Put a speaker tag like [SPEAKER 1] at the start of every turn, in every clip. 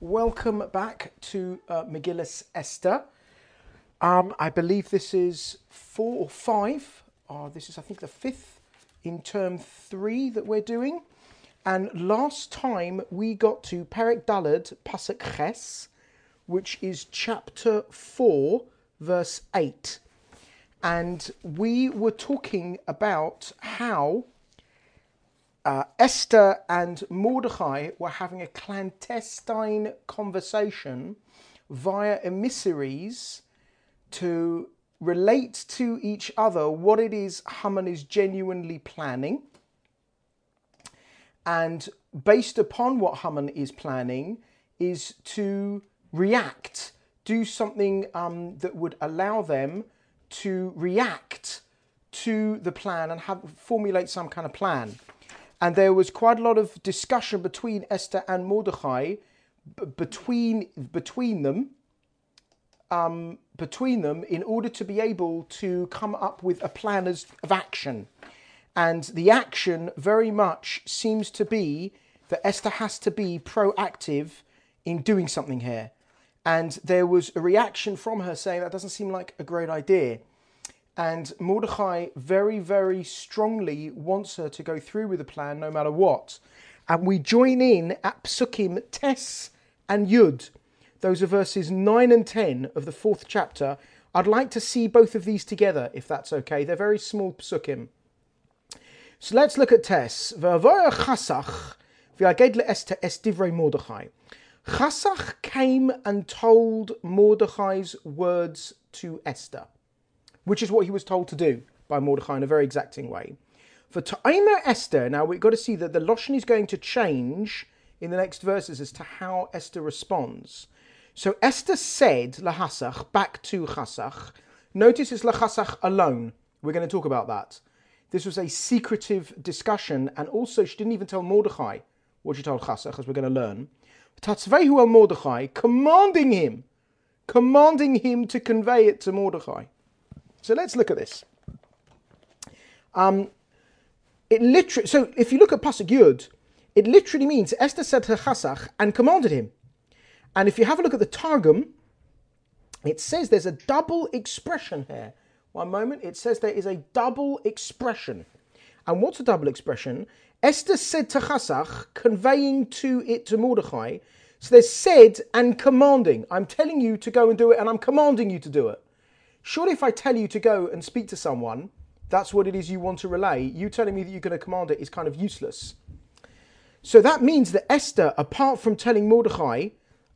[SPEAKER 1] Welcome back to Megillus Esther. I believe this is 4 or 5. This is, I think, the 5th in term 3 that we're doing. And last time we got to Perek Daled Pasuk Ches, which is chapter 4, verse 8. And we were talking about how Esther and Mordechai were having a clandestine conversation via emissaries to relate to each other what it is Haman is genuinely planning. And based upon what Haman is planning is to react, do something that would allow them to react to the plan and formulate some kind of plan. And there was quite a lot of discussion between Esther and Mordechai, between them, in order to be able to come up with a plan of action. And the action very much seems to be that Esther has to be proactive in doing something here. And there was a reaction from her saying that doesn't seem like a great idea. And Mordechai very, very strongly wants her to go through with the plan no matter what. And we join in at Psukim Tes and Yud. Those are verses 9 and 10 of the 4th chapter. I'd like to see both of these together, if that's okay. They're very small Psukim. So let's look at Tes. V'avoya Chasach v'yaged le'Esther es divrei Mordechai. Chasach came and told Mordechai's words to Esther, which is what he was told to do by Mordechai in a very exacting way. For Ta'ima Esther, now we've got to see that the Lashon is going to change in the next verses as to how Esther responds. So Esther said, Lahasach, back to Chasach. Notice it's Lahasach alone. We're going to talk about that. This was a secretive discussion, and also she didn't even tell Mordechai what she told Chasach, as we're going to learn. Tatzvehu el Mordechai, commanding him to convey it to Mordechai. So let's look at this. So if you look at Pasuk Yud, it literally means Esther said to Chasach and commanded him. And if you have a look at the Targum, it says there's a double expression here. One moment, it says there is a double expression. And what's a double expression? Esther said to Chasach, conveying to Mordechai. So there's said and commanding. I'm telling you to go and do it, and I'm commanding you to do it. Surely if I tell you to go and speak to someone, that's what it is you want to relay. You telling me that you're going to command it is kind of useless. So that means that Esther, apart from telling Mordechai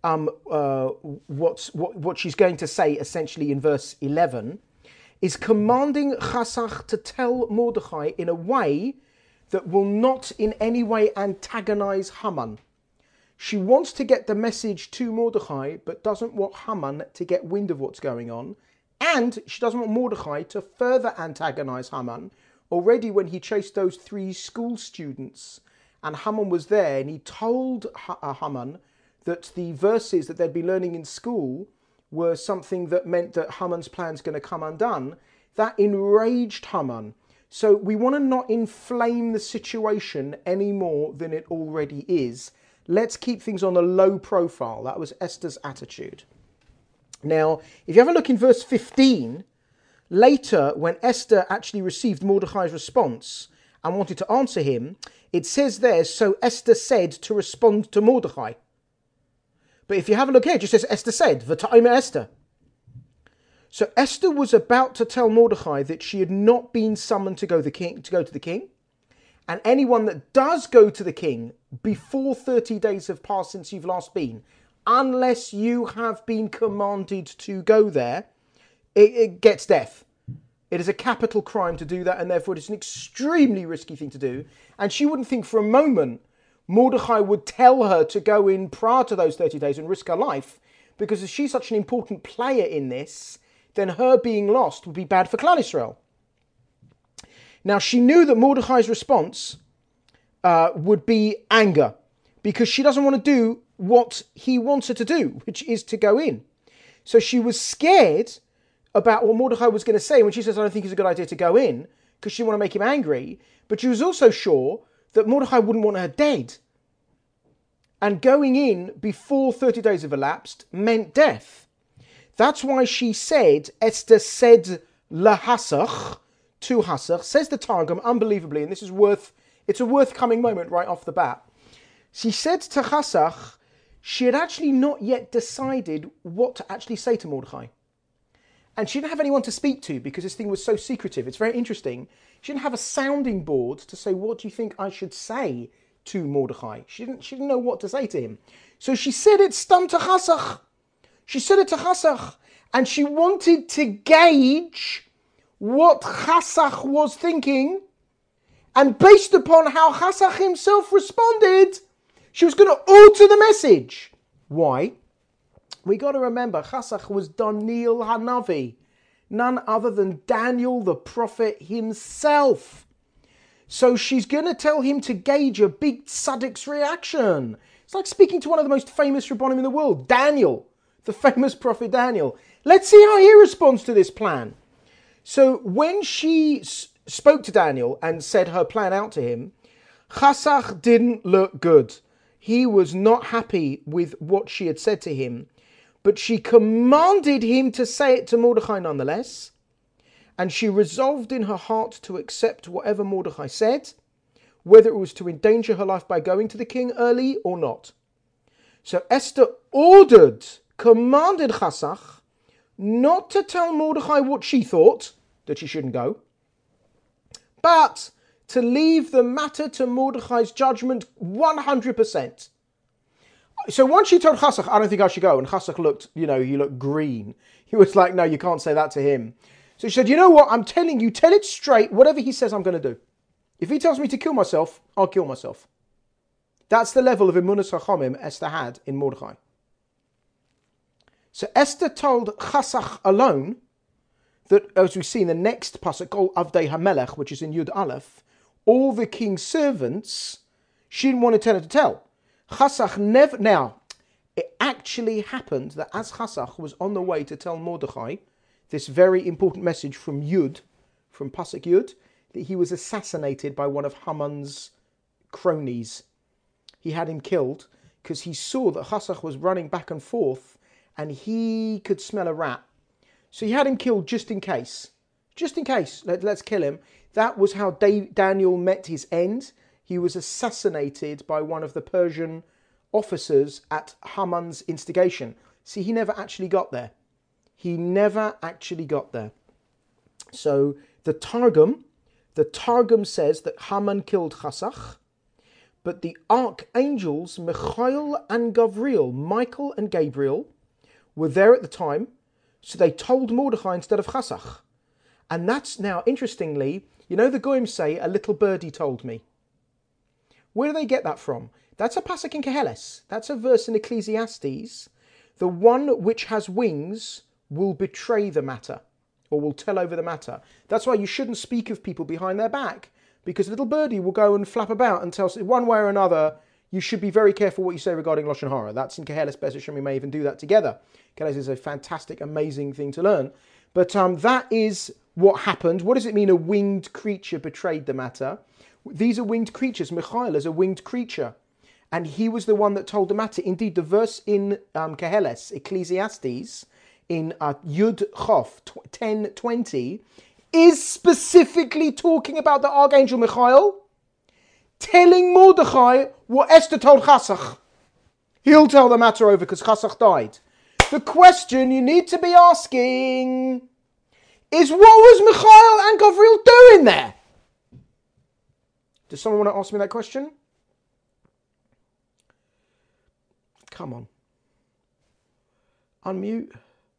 [SPEAKER 1] what she's going to say essentially in verse 11, is commanding Chasach to tell Mordechai in a way that will not in any way antagonize Haman. She wants to get the message to Mordechai, but doesn't want Haman to get wind of what's going on. And she doesn't want Mordechai to further antagonize Haman. Already when he chased those 3 school students and Haman was there and he told Haman that the verses that they'd been learning in school were something that meant that Haman's plan's going to come undone, that enraged Haman. So we want to not inflame the situation any more than it already is. Let's keep things on a low profile. That was Esther's attitude. Now, if you have a look in verse 15, later when Esther actually received Mordechai's response and wanted to answer him, it says there, so Esther said to respond to Mordechai. But if you have a look here, it just says Esther said, V'ta'ima Esther. So Esther was about to tell Mordechai that she had not been summoned to go to the king. And anyone that does go to the king before 30 days have passed since you've last been, unless you have been commanded to go there, it gets death. It is a capital crime to do that, and therefore it is an extremely risky thing to do. And she wouldn't think for a moment Mordechai would tell her to go in prior to those 30 days and risk her life, because if she's such an important player in this, then her being lost would be bad for Klal Yisrael. Now, she knew that Mordechai's response would be anger, because she doesn't want to do what he wants her to do, which is to go in. So she was scared about what Mordechai was going to say when she says, I don't think it's a good idea to go in, because she didn't want to make him angry. But she was also sure that Mordechai wouldn't want her dead. And going in before 30 days have elapsed meant death. That's why she said, Esther said lahasach, to Hasach, says the Targum, unbelievably, and this is it's a worth coming moment right off the bat. She said to Hasach, she had actually not yet decided what to actually say to Mordechai. And she didn't have anyone to speak to because this thing was so secretive. It's very interesting. She didn't have a sounding board to say, what do you think I should say to Mordechai? She didn't know what to say to him. So she said it stam to Hasach. She said it to Hasach. And she wanted to gauge what Hasach was thinking. And based upon how Hasach himself responded, she was going to alter the message. Why? We got to remember, Hasach was Daniel Hanavi, none other than Daniel the prophet himself. So she's going to tell him to gauge a big tzaddik's reaction. It's like speaking to one of the most famous Rabbonim in the world, Daniel, the famous prophet Daniel. Let's see how he responds to this plan. So when she spoke to Daniel and said her plan out to him, Hasach didn't look good. He was not happy with what she had said to him. But she commanded him to say it to Mordechai nonetheless. And she resolved in her heart to accept whatever Mordechai said, whether it was to endanger her life by going to the king early or not. So Esther commanded Hasach not to tell Mordechai what she thought, that she shouldn't go, but to leave the matter to Mordechai's judgment 100%. So once she told Hasach, I don't think I should go, and Hasach looked, he looked green. He was like, no, you can't say that to him. So she said, you know what, I'm telling you, tell it straight, whatever he says I'm going to do. If he tells me to kill myself, I'll kill myself. That's the level of Emunas Chachamim Esther had in Mordechai. So Esther told Hasach alone that, as we see in the next pasuk, Kol Avdei HaMelech, which is in Yud Aleph, all the king's servants, she didn't want to tell her to tell. Hasach never... Now, it actually happened that as Hasach was on the way to tell Mordechai this very important message from Yud, from pasuk Yud, that he was assassinated by one of Haman's cronies. He had him killed because he saw that Hasach was running back and forth and he could smell a rat. So he had him killed just in case. Just in case. Let's kill him. That was how Daniel met his end. He was assassinated by one of the Persian officers at Haman's instigation. See, he never actually got there. He never actually got there. So the Targum says that Haman killed Hasach, but the archangels Michael and Gabriel, were there at the time, so they told Mordechai instead of Hasach. And that's now, interestingly, the Goyim say, a little birdie told me. Where do they get that from? That's a pasuk in Keheles. That's a verse in Ecclesiastes. The one which has wings will betray the matter, or will tell over the matter. That's why you shouldn't speak of people behind their back, because a little birdie will go and flap about and tell one way or another. You should be very careful what you say regarding Lashon Hara. That's in Keheles Be'ez Hashem. We may even do that together. Keheles is a fantastic, amazing thing to learn. But that is what happened. What does it mean a winged creature betrayed the matter? These are winged creatures. Michael is a winged creature. And he was the one that told the matter. Indeed, the verse in Keheles, Ecclesiastes, in Yud Chof 10:20, is specifically talking about the Archangel Michael telling Mordechai what Esther told Hasach. He'll tell the matter over because Hasach died. The question you need to be asking is, what was Michael and Gabriel doing there? Does someone want to ask me that question? Come on. Unmute.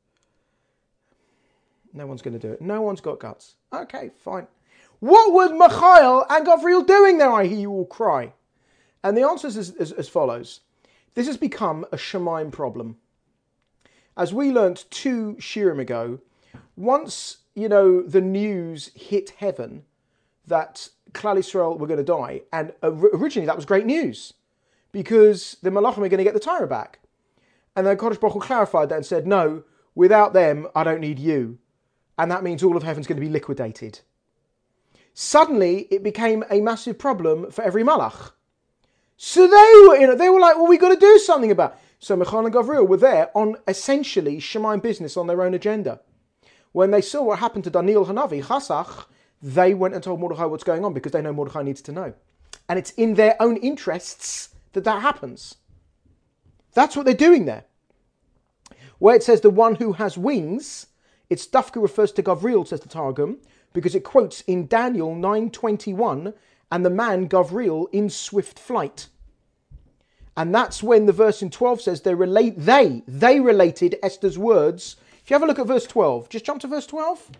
[SPEAKER 1] No one's going to do it. No one's got guts. Okay, fine. What were Michael and Gabriel doing there, I hear you all cry? And the answer is as follows. This has become a Shemaim problem. As we learnt 2 shiurim ago, once, the news hit heaven that Klal Yisrael were going to die, and originally that was great news, because the Malachim are going to get the Torah back. And then Kodesh Baruch Hu clarified that and said, no, without them, I don't need you. And that means all of heaven's going to be liquidated. Suddenly, it became a massive problem for every Malach. So they were like, well, we got to do something about it. So Michal and Gavriel were there on essentially Shemaim business on their own agenda. When they saw what happened to Daniel Hanavi, Chasach, they went and told Mordechai what's going on because they know Mordechai needs to know. And it's in their own interests that happens. That's what they're doing there. Where it says the one who has wings, it's Dafka refers to Gavriel, says the Targum, because it quotes in Daniel 9:21, and the man Gavriel in swift flight. And that's when the verse in 12 says they related Esther's words. If you have a look at verse 12, just jump to verse 12.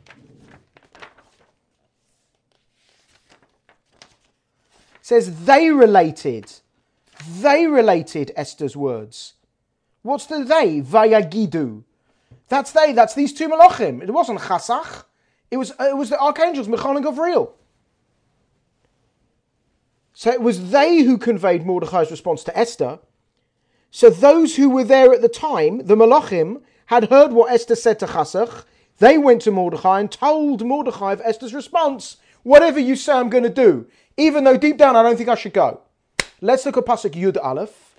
[SPEAKER 1] It says they related Esther's words. What's the they? Vayagidu. That's they. That's these two malachim. It wasn't Chasach. It was the archangels, Michal and Gavriel. So it was they who conveyed Mordechai's response to Esther. So those who were there at the time, the malachim, had heard what Esther said to Chasach. They went to Mordechai and told Mordechai of Esther's response. Whatever you say, I'm going to do. Even though deep down I don't think I should go. Let's look at Pasuk Yud Aleph.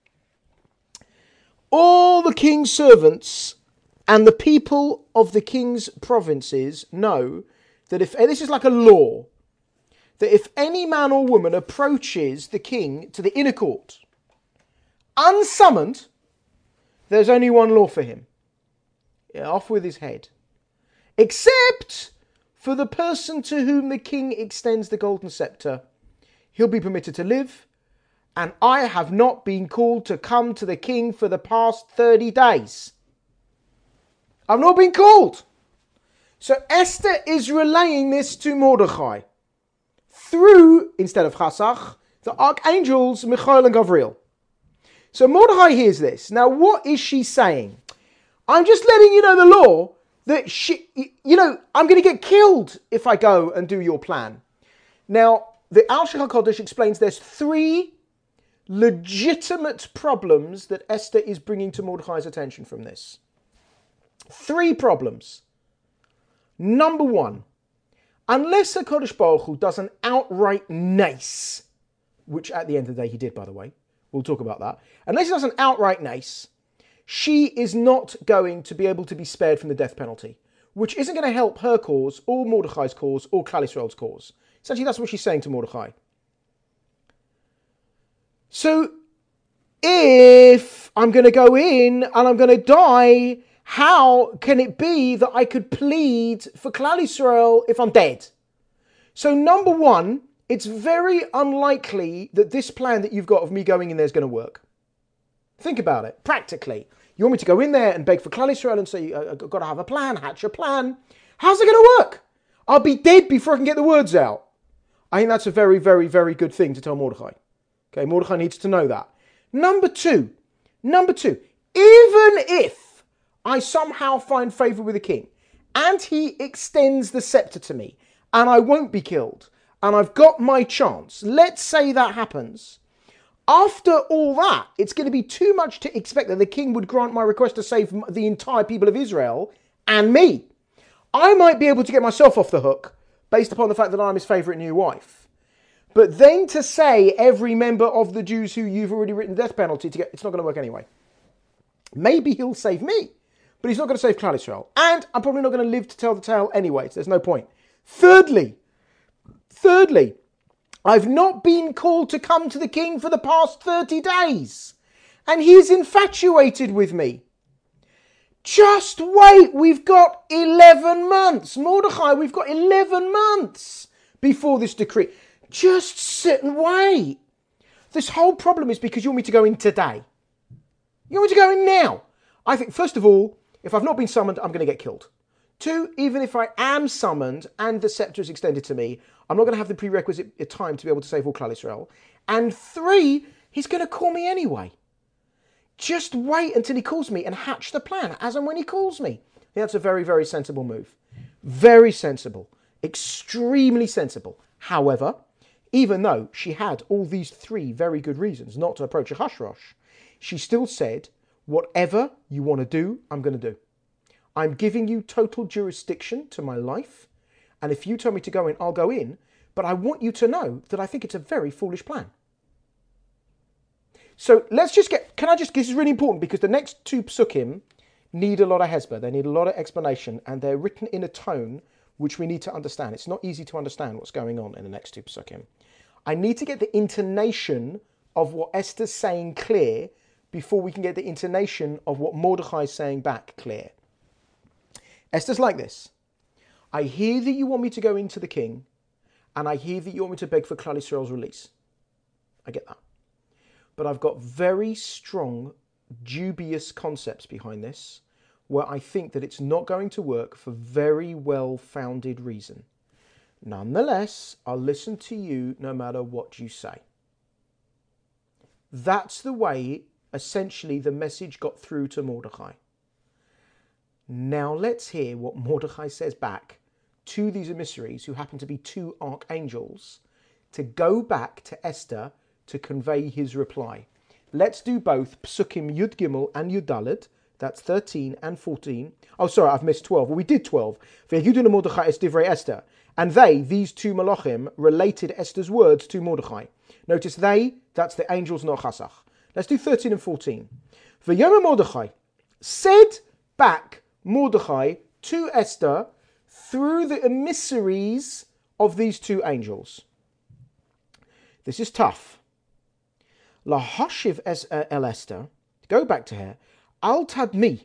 [SPEAKER 1] All the king's servants and the people of the king's provinces know that if, this is like a law, that if any man or woman approaches the king to the inner court, unsummoned, there's only one law for him. Off with his head. Except for the person to whom the king extends the golden scepter. He'll be permitted to live, and I have not been called to come to the king for the past 30 days. I've not been called. So Esther is relaying this to Mordechai through, instead of Chasach, the archangels Michael and Gavriel. So Mordechai hears this. Now what is she saying? I'm just letting you know the law that I'm going to get killed if I go and do your plan. Now, the Al-Sheikh HaKodesh explains there's 3 legitimate problems that Esther is bringing to Mordechai's attention from this. 3 problems. Number 1, unless HaKadosh Baruch Hu does an outright nace, which at the end of the day he did, by the way, we'll talk about that. Unless he does an outright nace, she is not going to be able to be spared from the death penalty, which isn't going to help her cause, or Mordechai's cause, or Klal Yisrael's cause. Essentially, that's what she's saying to Mordechai. So, if I'm going to go in and I'm going to die, how can it be that I could plead for Klal Yisrael if I'm dead? So, number 1, it's very unlikely that this plan that you've got of me going in there is going to work. Think about it, practically. You want me to go in there and beg for Klal Yisrael and say, I've got to have a plan, hatch a plan. How's it going to work? I'll be dead before I can get the words out. I think that's a very, very, very good thing to tell Mordechai. Okay, Mordechai needs to know that. Number two, even if I somehow find favor with the king and he extends the scepter to me and I won't be killed and I've got my chance, let's say that happens. After all that, it's going to be too much to expect that the king would grant my request to save the entire people of Israel and me. I might be able to get myself off the hook based upon the fact that I'm his favourite new wife. But then to say every member of the Jews who you've already written the death penalty to get, it's not going to work anyway. Maybe he'll save me, but he's not going to save Klal Yisrael. And I'm probably not going to live to tell the tale anyway, so there's no point. Thirdly, I've not been called to come to the king for the past 30 days. And he's infatuated with me. Just wait, we've got 11 months. Mordechai, we've got 11 months before this decree. Just sit and wait. This whole problem is because you want me to go in today. You want me to go in now. I think, first of all, if I've not been summoned, I'm going to get killed. 2, even if I am summoned and the scepter is extended to me, I'm not going to have the prerequisite time to be able to save all Klal Yisrael. And 3, he's going to call me anyway. Just wait until he calls me and hatch the plan as and when he calls me. I think that's a very, very sensible move. Very sensible. Extremely sensible. However, even though she had all these 3 very good reasons not to approach Ahasuerus, she still said, whatever you want to do, I'm going to do. I'm giving you total jurisdiction to my life, and if you tell me to go in, I'll go in, but I want you to know that I think it's a very foolish plan. So let's just this is really important because the next two psukim need a lot of hesber. They need a lot of explanation, and they're written in a tone which we need to understand. It's not easy to understand what's going on in the next two psukim. I need to get the intonation of what Esther's saying clear before we can get the intonation of what Mordechai is saying back clear. Esther's like this. I hear that you want me to go into the king, and I hear that you want me to beg for Klal Yisrael's release. I get that. But I've got very strong, dubious concepts behind this, where I think that it's not going to work for very well-founded reason. Nonetheless, I'll listen to you no matter what you say. That's the way, essentially, the message got through to Mordechai. Now let's hear what Mordechai says back to these emissaries, who happen to be two archangels, to go back to Esther to convey his reply. Let's do both Psukim Yud Gimel and Yud Dalet. That's 13 and 14. Oh, sorry, I've missed 12. Well, we did 12. Ve'yudun Mordechai es divrei Esther. And these two malachim, related Esther's words to Mordechai. Notice that's the angels, not Chasach. Let's do 13 and 14. Ve'yomer Mordechai, said back Mordechai to Esther through the emissaries of these two angels. This is tough. La hashiv el Esther, go back to her. Al tadmi,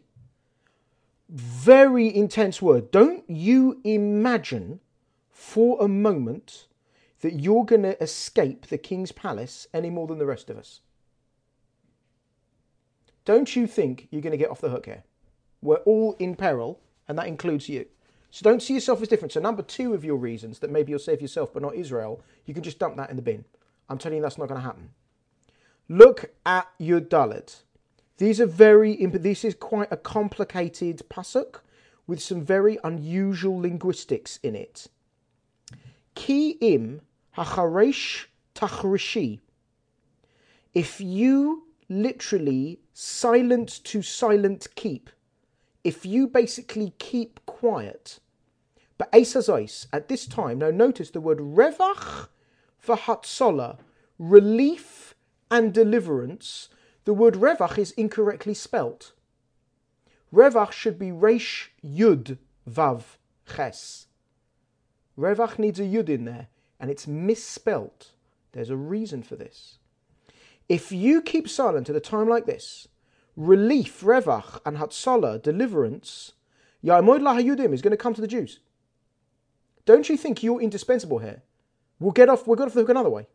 [SPEAKER 1] very intense word. Don't you imagine for a moment that you're going to escape the king's palace any more than the rest of us. Don't you think you're going to get off the hook here? We're all in peril, and that includes you. So don't see yourself as different. So number 2 of your reasons that maybe you'll save yourself but not Israel, you can just dump that in the bin. I'm telling you that's not going to happen. Look at Yud Dalet. This is quite a complicated pasuk with some very unusual linguistics in it. Ki im hacharesh tachrishi. If you literally silent to silent keep, if you basically keep quiet, but Eisazos at this time, now notice the word revach v'hatzola, relief and deliverance. The word revach is incorrectly spelt. Revach should be resh yud vav ches. Revach needs a yud in there, and it's misspelt. There's a reason for this. If you keep silent at a time like this, relief, revach, and hatzalah, deliverance, Ya'amod lahayudim is going to come to the Jews. Don't you think you're indispensable here? We'll get off the hook another way.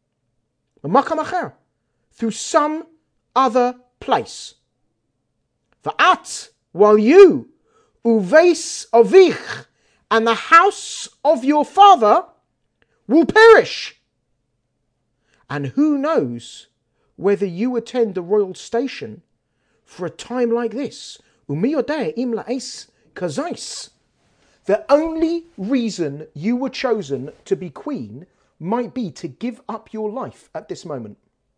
[SPEAKER 1] Through some other place. Va'at, while you, uveis avich, and the house of your father will perish. And who knows whether you attend the royal station for a time like this. The only reason you were chosen to be queen might be to give up your life at this moment.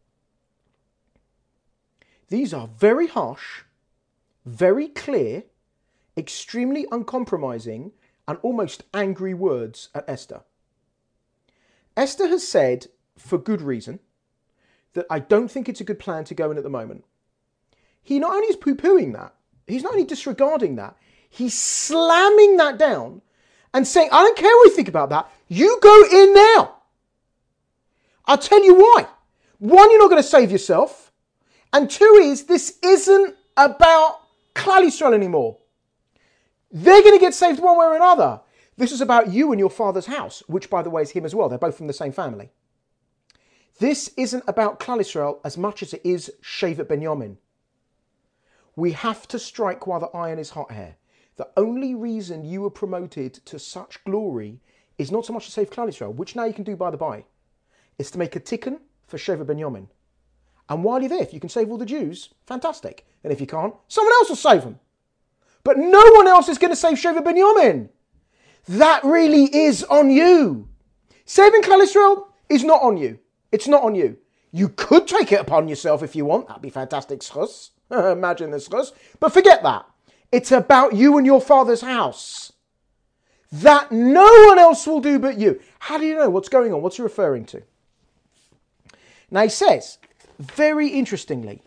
[SPEAKER 1] These are very harsh, very clear, extremely uncompromising, and almost angry words at Esther. Esther has said, for good reason, that I don't think it's a good plan to go in at the moment. He not only is poo-pooing that, he's not only disregarding that, he's slamming that down and saying, I don't care what you think about that, you go in now. I'll tell you why. 1, you're not going to save yourself. And 2 is, this isn't about Klal Yisrael anymore. They're going to get saved one way or another. This is about you and your father's house, which, by the way, is him as well. They're both from the same family. This isn't about Klal Yisrael as much as it is Shevet Benyamin. We have to strike while the iron is hot here. The only reason you were promoted to such glory is not so much to save Klal Yisrael, which now you can do by the by. It's to make a tikkun for Shevet Benyamin. And while you're there, if you can save all the Jews, fantastic. And if you can't, someone else will save them. But no one else is going to save Shevet Benyamin. That really is on you. Saving Klal Yisrael is not on you. It's not on you. You could take it upon yourself if you want. That'd be fantastic, schus. Imagine this, schus. But forget that. It's about you and your father's house. That no one else will do but you. How do you know what's going on? What's he referring to? Now he says, very interestingly,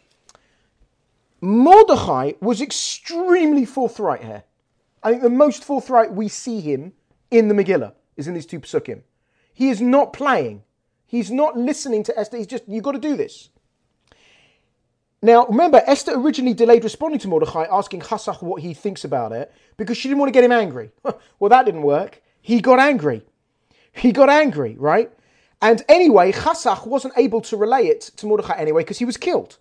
[SPEAKER 1] Mordechai was extremely forthright here. I think the most forthright we see him in the Megillah is in these two psukim. He is not playing. He's not listening to Esther. He's just, you've got to do this. Now, remember, Esther originally delayed responding to Mordechai, asking Chasach what he thinks about it, because she didn't want to get him angry. Well, that didn't work. He got angry. He got angry, right? And anyway, Chasach wasn't able to relay it to Mordechai anyway, because he was killed.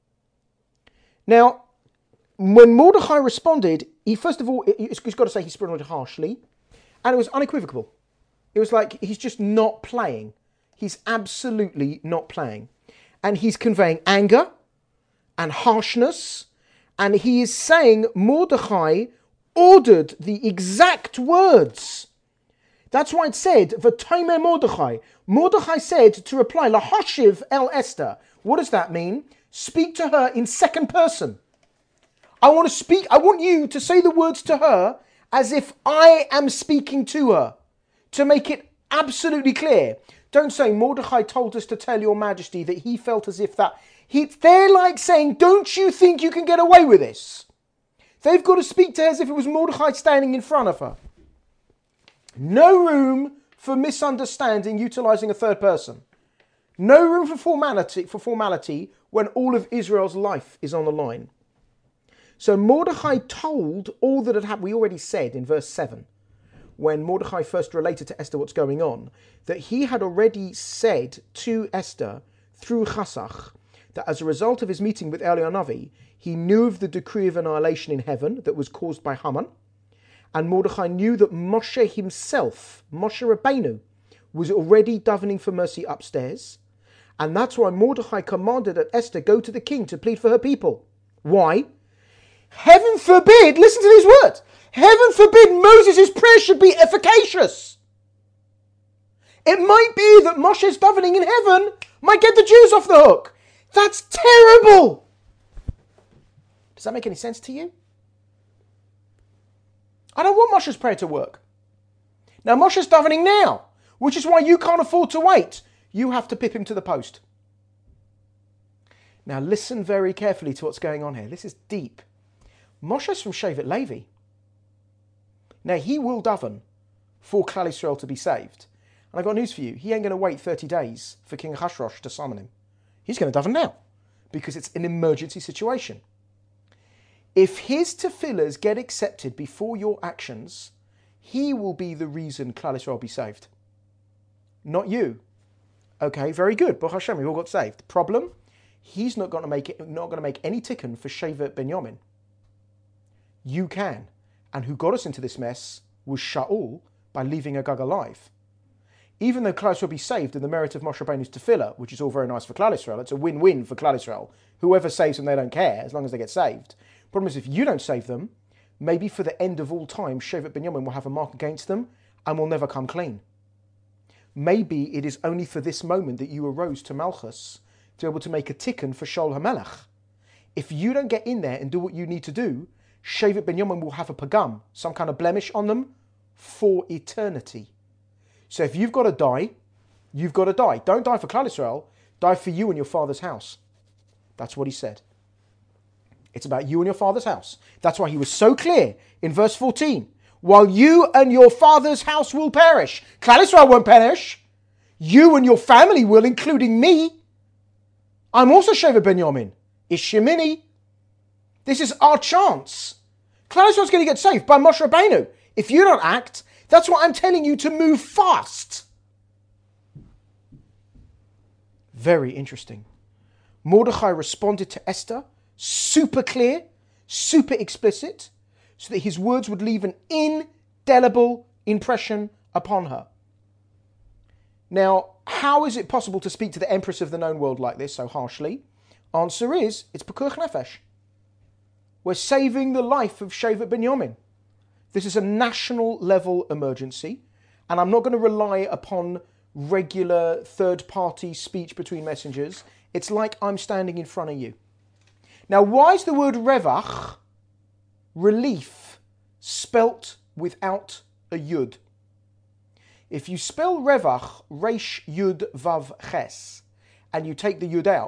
[SPEAKER 1] Now, when Mordechai responded, he first of all, he's got to say he responded harshly, and it was unequivocal. It was like he's just not playing. He's absolutely not playing. And he's conveying anger and harshness, and he is saying Mordechai ordered the exact words. That's why it said, V'tomer Mordechai. Mordechai said to reply, Lahashiv el Esther. What does that mean? Speak to her in second person. I want you to say the words to her as if I am speaking to her, to make it absolutely clear. Don't say, Mordechai told us to tell your majesty that he felt as if that... They're like saying, don't you think you can get away with this? They've got to speak to her as if it was Mordechai standing in front of her. No room for misunderstanding utilizing a third person. No room for formality when all of Israel's life is on the line. So Mordechai told all that had happened. We already said in verse 7, when Mordechai first related to Esther what's going on, that he had already said to Esther through Chasach that as a result of his meeting with Eliyahu Navi, he knew of the decree of annihilation in heaven that was caused by Haman. And Mordechai knew that Moshe himself, Moshe Rabbeinu, was already davening for mercy upstairs. And that's why Mordechai commanded that Esther go to the king to plead for her people. Why? Heaven forbid, listen to these words, heaven forbid Moses' prayer should be efficacious. It might be that Moshe's davening in heaven might get the Jews off the hook. That's terrible. Does that make any sense to you? I don't want Moshe's prayer to work. Now Moshe's davening now, which is why you can't afford to wait. You have to pip him to the post. Now listen very carefully to what's going on here. This is deep. Moshe's from Shevet Levi. Now he will daven for Klal Yisrael to be saved. And I've got news for you. He ain't going to wait 30 days for King Ahasuerus to summon him. He's going to daven now because it's an emergency situation. If his tefillahs get accepted before your actions, he will be the reason Klal Yisrael will be saved. Not you. Okay, very good. Baruch Hashem, we all got saved. Problem? He's not going to make any tikkun for Shevet Binyamin. You can. And who got us into this mess was Shaul by leaving Agag alive. Even though Klal Yisrael will be saved in the merit of Moshe Rabbeinu's tefillah, which is all very nice for Klal Yisrael, it's a win-win for Klal Yisrael. Whoever saves them, they don't care, as long as they get saved. Problem is, if you don't save them, maybe for the end of all time, Shevet Binyamin will have a mark against them and will never come clean. Maybe it is only for this moment that you arose to Malchus to be able to make a tikkun for Shaul HaMelech. If you don't get in there and do what you need to do, Shevet Binyamin will have a pagam, some kind of blemish on them, for eternity. So if you've got to die, you've got to die. Don't die for Klal Yisrael, die for you and your father's house. That's what he said. It's about you and your father's house. That's why he was so clear in verse 14. While you and your father's house will perish. Klal Yisrael won't perish. You and your family will, including me. I'm also Shevet Binyamin. It's Shemini. This is our chance. Klal Yisrael's going to get saved by Moshe Rabbeinu. If you don't act, that's why I'm telling you to move fast. Very interesting. Mordechai responded to Esther, super clear, super explicit, so that his words would leave an indelible impression upon her. Now, how is it possible to speak to the empress of the known world like this so harshly? Answer is, it's Pekuach Nefesh. We're saving the life of Shevet Binyamin. This is a national level emergency, and I'm not going to rely upon regular third-party speech between messengers. It's like I'm standing in front of you. Now, why is the word revach, relief, spelt without a yud? If you spell revach, resh yud vav ches, and you take the yud out,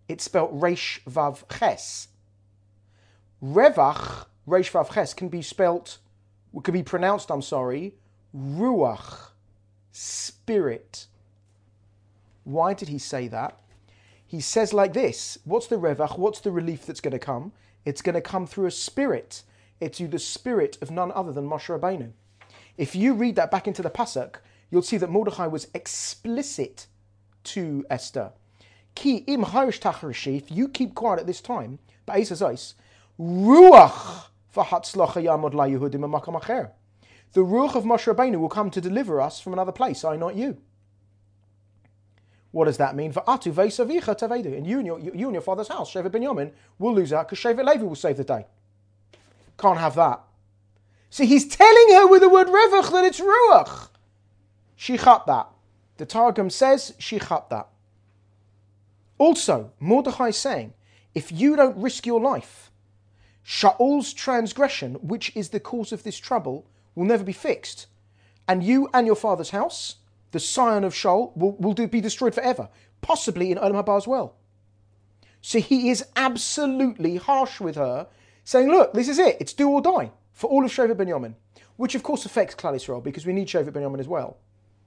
[SPEAKER 1] it's spelt Resh Vav Ches. Revach, Resh Vav Ches, can be pronounced, Ruach, spirit. Why did he say that? He says like this, what's the Revach, what's the relief that's going to come? It's going to come through a spirit. It's through the spirit of none other than Moshe Rabbeinu. If you read that back into the Pasuk, you'll see that Mordechai was explicit to Esther. Ki im harish tacharishi, if you keep quiet at this time, ba'is azais, ruach v'hatzlacha yamod la Yehudim makam acher. The ruach of Moshe Rabbeinu will come to deliver us from another place, I not you. What does that mean? V'atu v'esavicha tavedu. And you and your father's house, Shevet Binyamin, will lose out because Shevet Levi will save the day. Can't have that. See, he's telling her with the word revach that it's ruach. She chat that. The Targum says she chat that. Also, Mordechai is saying, if you don't risk your life, Shaul's transgression, which is the cause of this trouble, will never be fixed. And you and your father's house, the scion of Shaul, will be destroyed forever. Possibly in Olam Haba as well. So he is absolutely harsh with her, saying, look, this is it. It's do or die for all of Shevet Binyamin. Which of course affects Klal Yisrael, because we need Shevet Binyamin as well.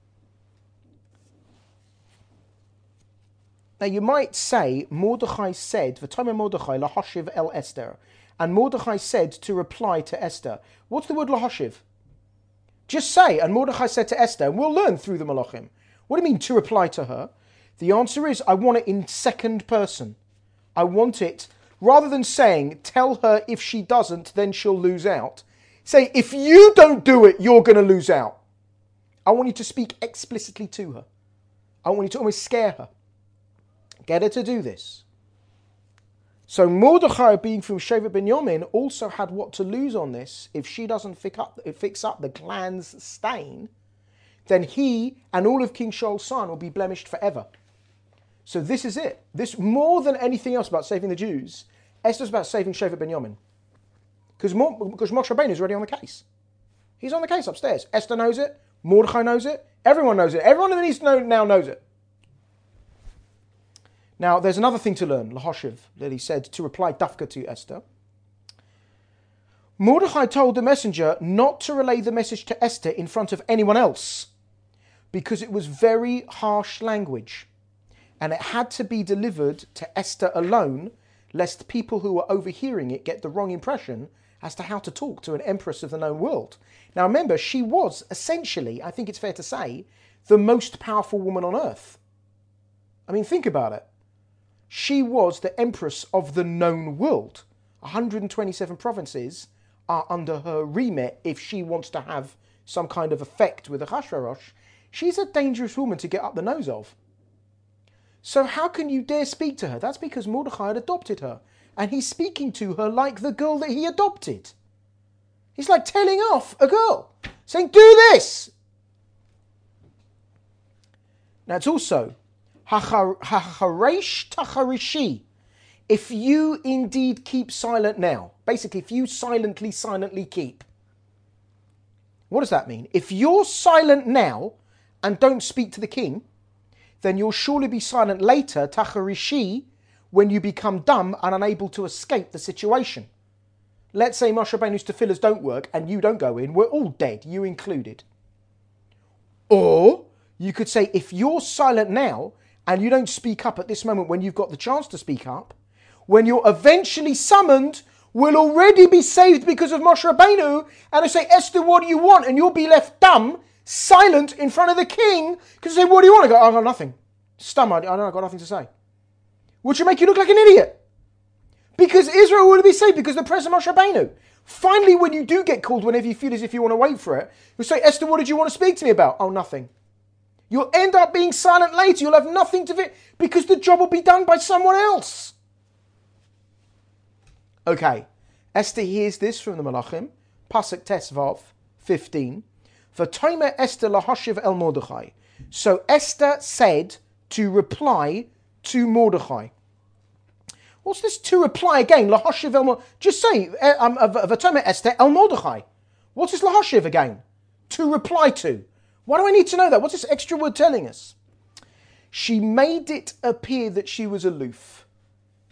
[SPEAKER 1] Now you might say, Mordechai said, V'tomer Mordechai lahoshiv el Esther. And Mordechai said to reply to Esther. What's the word lahoshiv? Just say, and Mordechai said to Esther, and we'll learn through the Malachim. What do you mean to reply to her? The answer is, I want it in second person. I want it, rather than saying, tell her if she doesn't, then she'll lose out. Say, if you don't do it, you're going to lose out. I want you to speak explicitly to her. I want you to almost scare her. Get her to do this. So Mordechai, being from Shevet Binyamin, also had what to lose on this. If she doesn't fix up the clan's stain, then he and all of King Shaul's son will be blemished forever. So this is it. This, more than anything else about saving the Jews, Esther's about saving Shevet Binyamin. Because Moshe Rabbeinu is already on the case. He's on the case upstairs. Esther knows it. Mordechai knows it. Everyone knows it. Everyone that needs to know now knows it. Now, there's another thing to learn, Lahoshiv, that he said to reply Dafka to Esther. Mordechai told the messenger not to relay the message to Esther in front of anyone else, because it was very harsh language, and it had to be delivered to Esther alone, lest people who were overhearing it get the wrong impression as to how to talk to an empress of the known world. Now remember, she was essentially, I think it's fair to say, the most powerful woman on earth. I mean, think about it. She was the empress of the known world. 127 provinces are under her remit if she wants to have some kind of effect with Achashverosh. She's a dangerous woman to get up the nose of. So how can you dare speak to her? That's because Mordechai had adopted her. And he's speaking to her like the girl that he adopted. He's like telling off a girl, saying, do this. Now it's also, Hacharesh tacharishi. If you indeed keep silent now, basically if you silently keep. What does that mean? If you're silent now and don't speak to the king, then you'll surely be silent later, tacharishi, when you become dumb and unable to escape the situation. Let's say Moshe Rabbeinu's tefillahs don't work and you don't go in, we're all dead, you included. Or you could say, if you're silent now and you don't speak up at this moment when you've got the chance to speak up, when you're eventually summoned, we'll already be saved because of Moshe Rabbeinu, and I say, Esther, what do you want? And you'll be left dumb, silent in front of the king, because you say, what do you want? I go, I got nothing. Stum, I got nothing to say. Which would make you look like an idiot. Because Israel will be saved because of the presence of Moshe Rabbeinu. Finally, when you do get called, whenever you feel as if you want to wait for it, you'll say, Esther, what did you want to speak to me about? Oh, nothing. You'll end up being silent later. You'll have nothing to do because the job will be done by someone else. Okay, Esther hears this from the Malachim, Pasuk Tesvav 15. V'tomer Esther lahoshiv el Mordechai. So Esther said to reply to Mordechai. What's this to reply again? Lahoshiv el Mordechai. Just say, V'tomer Esther el Mordechai. What's this lahoshiv again? To reply to. Why do I need to know that? What's this extra word telling us? She made it appear that she was aloof.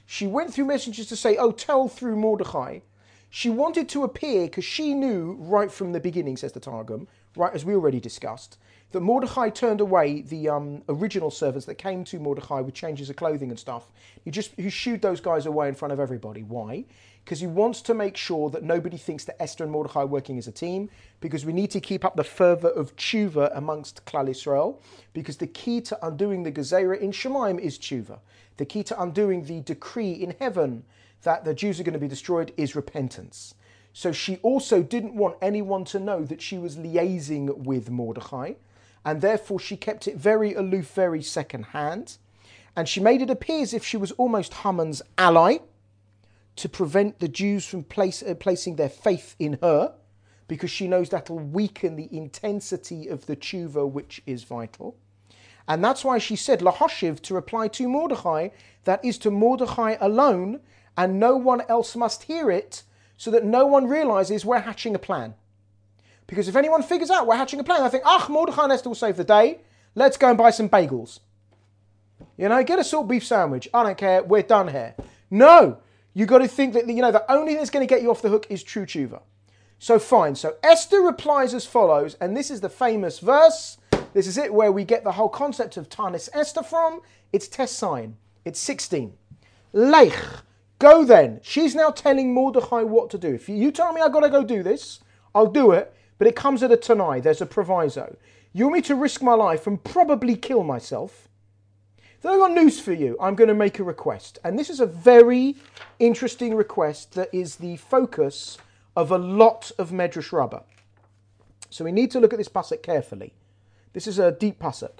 [SPEAKER 1] She went through messengers to say, oh, tell through Mordechai. She wanted to appear because she knew right from the beginning, says the Targum, right as we already discussed, that Mordechai turned away the original servants that came to Mordechai with changes of clothing and stuff. He shooed those guys away in front of everybody. Why? Because he wants to make sure that nobody thinks that Esther and Mordechai are working as a team, because we need to keep up the fervour of tshuva amongst Klal Yisrael, because the key to undoing the Gezerah in Shemaim is tshuva. The key to undoing the decree in heaven that the Jews are going to be destroyed is repentance. So she also didn't want anyone to know that she was liaising with Mordechai, and therefore she kept it very aloof, very second-hand, and she made it appear as if she was almost Haman's ally to prevent the Jews from placing their faith in her, because she knows that'll weaken the intensity of the tshuva, which is vital. And that's why she said, Lahoshiv, to reply to Mordechai, that is to Mordechai alone, and no one else must hear it, so that no one realizes we're hatching a plan. Because if anyone figures out we're hatching a plan, they think, Mordechai and Esther will save the day, let's go and buy some bagels. Get a salt beef sandwich, I don't care, we're done here. No, you got to think that, the only thing that's going to get you off the hook is true tshuva. So fine, so Esther replies as follows, and this is the famous verse. This is it where we get the whole concept of Tanis Esther from. It's Tessayin. It's 16. Lech, go then. She's now telling Mordechai what to do. If you tell me I've got to go do this, I'll do it, but it comes at a Tanai. There's a proviso. You want me to risk my life and probably kill myself? Then I've got news for you. I'm going to make a request. And this is a very interesting request that is the focus of a lot of Medrash Rabbah. So we need to look at this pasuk carefully. This is a deep pasuk.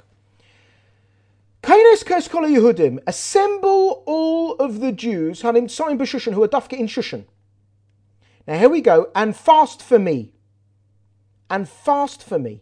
[SPEAKER 1] Kaines kes kol Yehudim, assemble all of the Jews, hanim tzaim b'Shushan, who are dafka in Shushan. Now here we go, and fast for me. And fast for me.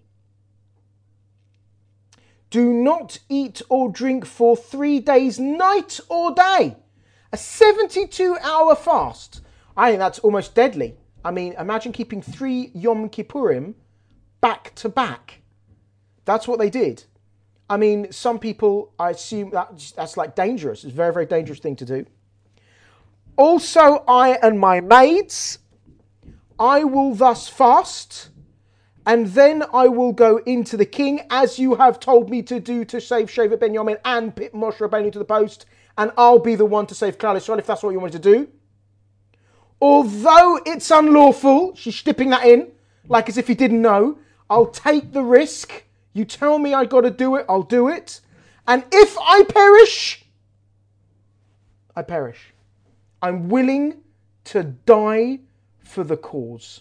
[SPEAKER 1] Do not eat or drink for 3 days, night or day. A 72-hour fast. I think that's almost deadly. I mean, imagine keeping 3 Yom Kippurim back to back. That's what they did. I mean, some people, I assume that's like dangerous. It's a very, very dangerous thing to do. Also, I and my maids, I will thus fast, and then I will go into the king, as you have told me to do, to save Shevet Ben Yamin and put Moshe Rabbeinu to the post, and I'll be the one to save Klal Yisrael, if that's what you wanted to do. Although it's unlawful, she's stipping that in, like as if he didn't know, I'll take the risk. You tell me I've got to do it, I'll do it. And if I perish, I perish. I'm willing to die for the cause.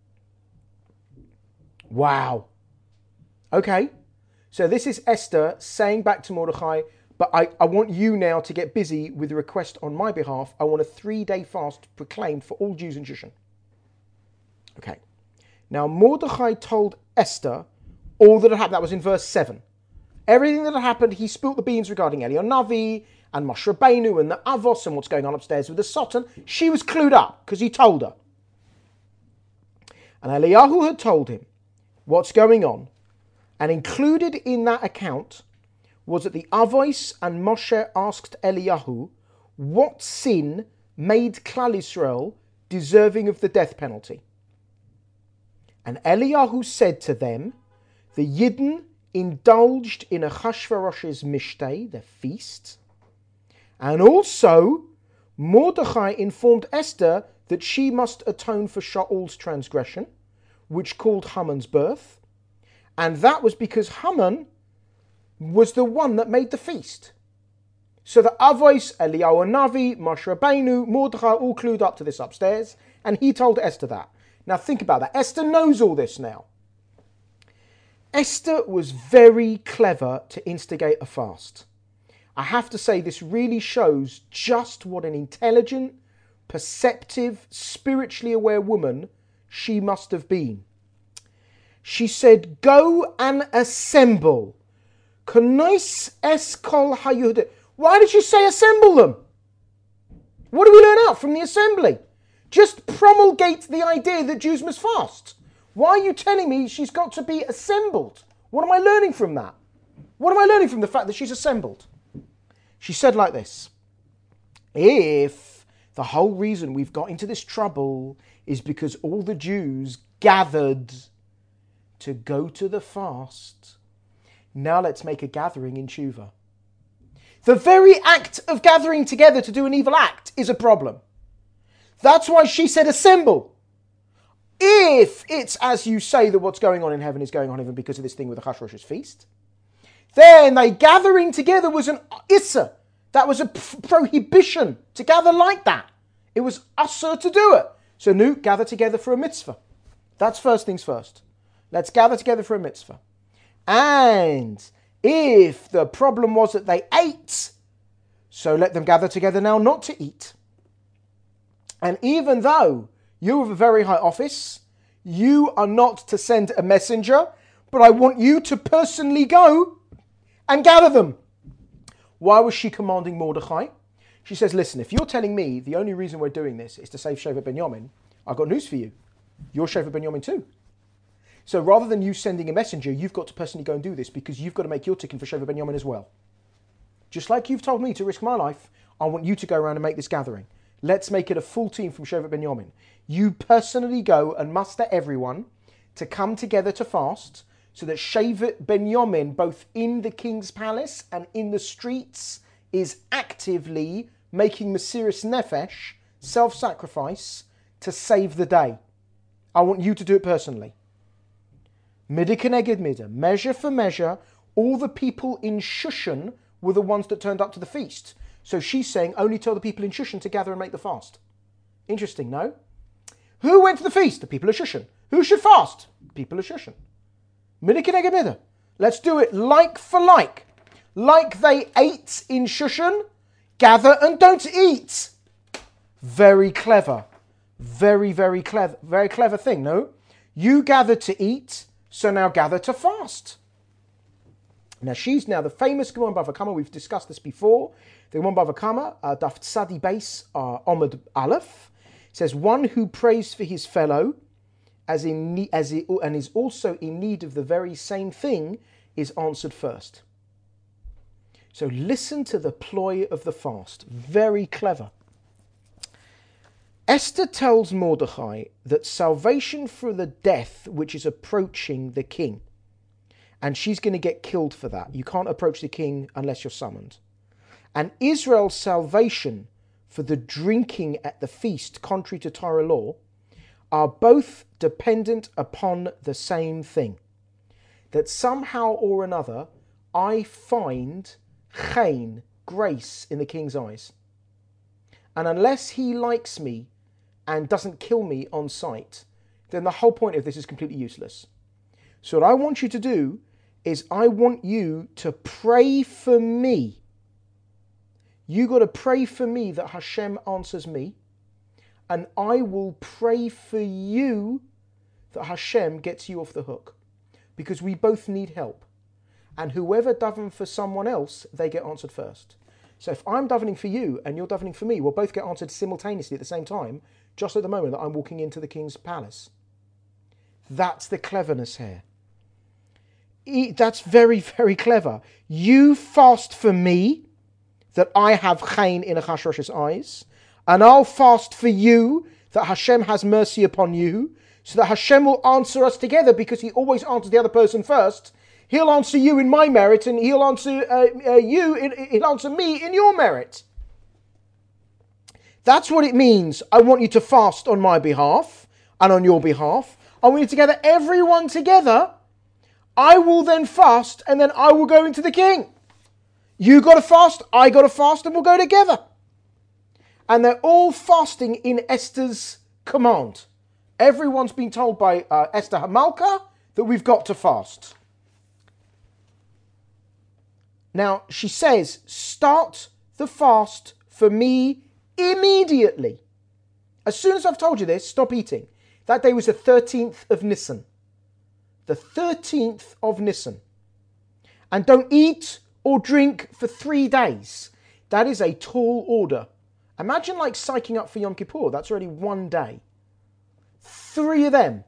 [SPEAKER 1] Wow. Okay. So this is Esther saying back to Mordechai, but I want you now to get busy with the request on my behalf. I want a 3-day fast proclaimed for all Jews in Shushan. Okay. Now Mordechai told Esther all that had happened. That was in verse 7. Everything that had happened, he spilled the beans regarding Eliyahu Navi and Moshe Rabbeinu and the Avos and what's going on upstairs with the Satan. She was clued up because he told her. And Eliyahu had told him what's going on. And included in that account was that the Avos and Moshe asked Eliyahu what sin made Klal Yisrael deserving of the death penalty. And Eliyahu said to them, the Yidden indulged in Achashverosh's mishteh, the feast, and also Mordechai informed Esther that she must atone for Shaul's transgression, which called Haman's birth, and that was because Haman was the one that made the feast. So the Avos, Eliyahu Navi, Moshe Rabbeinu, Mordechai all clued up to this upstairs, and he told Esther that. Now think about that. Esther knows all this now. Esther was very clever to instigate a fast. I have to say this really shows just what an intelligent, perceptive, spiritually aware woman she must have been. She said, go and assemble. Knois es kol hayudim. Why did she say assemble them? What do we learn out from the assembly? Just promulgate the idea that Jews must fast. Why are you telling me she's got to be assembled? What am I learning from that? What am I learning from the fact that she's assembled? She said like this. If the whole reason we've got into this trouble is because all the Jews gathered to go to the fast, now let's make a gathering in tshuva. The very act of gathering together to do an evil act is a problem. That's why she said assemble. If it's as you say that what's going on in heaven is going on in heaven because of this thing with the Chashrosh's feast, then they gathering together was an issa. That was a prohibition to gather like that. It was usher to do it. So nu, gather together for a mitzvah. That's first things first. Let's gather together for a mitzvah. And if the problem was that they ate, so let them gather together now not to eat. And even though you have a very high office, you are not to send a messenger, but I want you to personally go and gather them. Why was she commanding Mordechai? She says, listen, if you're telling me the only reason we're doing this is to save Shevet Benyamin, I've got news for you. You're Shevet Benyamin too. So rather than you sending a messenger, you've got to personally go and do this because you've got to make your ticket for Shevet Benyamin as well. Just like you've told me to risk my life, I want you to go around and make this gathering. Let's make it a full team from Shevet Benyamin. You personally go and muster everyone to come together to fast so that Shevet Benyamin, both in the king's palace and in the streets, is actively making Mesiris Nefesh, self-sacrifice, to save the day. I want you to do it personally. Midah keneged midah, measure for measure, all the people in Shushan were the ones that turned up to the feast. So she's saying, only tell the people in Shushan to gather and make the fast. Interesting, no? Who went to the feast? The people of Shushan. Who should fast? People of Shushan. Midah keneged midah. Let's do it like for like. Like they ate in Shushan, gather and don't eat. Very clever. Very, very clever. Very clever thing, no? You gather to eat, so now gather to fast. Now she's now the famous Gemara Bava Kama. We've discussed this before. The Gemara Bava Kama, Daf Tzadi Beis Omid Aleph, says one who prays for his fellow and is also in need of the very same thing is answered first. So listen to the ploy of the fast. Very clever. Esther tells Mordechai that salvation for the death which is approaching the king, and she's going to get killed for that. You can't approach the king unless you're summoned. And Israel's salvation for the drinking at the feast, contrary to Torah law, are both dependent upon the same thing. That somehow or another, I find chen, grace, in the king's eyes. And unless he likes me and doesn't kill me on sight, then the whole point of this is completely useless. So what I want you to do is I want you to pray for me. You got to pray for me that Hashem answers me, and I will pray for you that Hashem gets you off the hook, because we both need help. And whoever daven for someone else, they get answered first. So if I'm davening for you and you're davening for me, we'll both get answered simultaneously at the same time, just at the moment that I'm walking into the king's palace. That's the cleverness here. That's very, very clever. You fast for me, that I have chen in Achashverosh's eyes, and I'll fast for you, that Hashem has mercy upon you, so that Hashem will answer us together, because he always answers the other person first. He'll answer you in my merit, and he'll answer he'll answer me in your merit. That's what it means. I want you to fast on my behalf and on your behalf. I want you to gather everyone together. I will then fast, and then I will go into the king. You got to fast, I got to fast, and we'll go together. And they're all fasting in Esther's command. Everyone's been told by Esther Hamalka that we've got to fast. Now, she says, start the fast for me immediately. As soon as I've told you this, stop eating. That day was the 13th of Nisan. The 13th of Nisan. And don't eat or drink for 3 days. That is a tall order. Imagine like psyching up for Yom Kippur. That's already 1 day. 3 of them.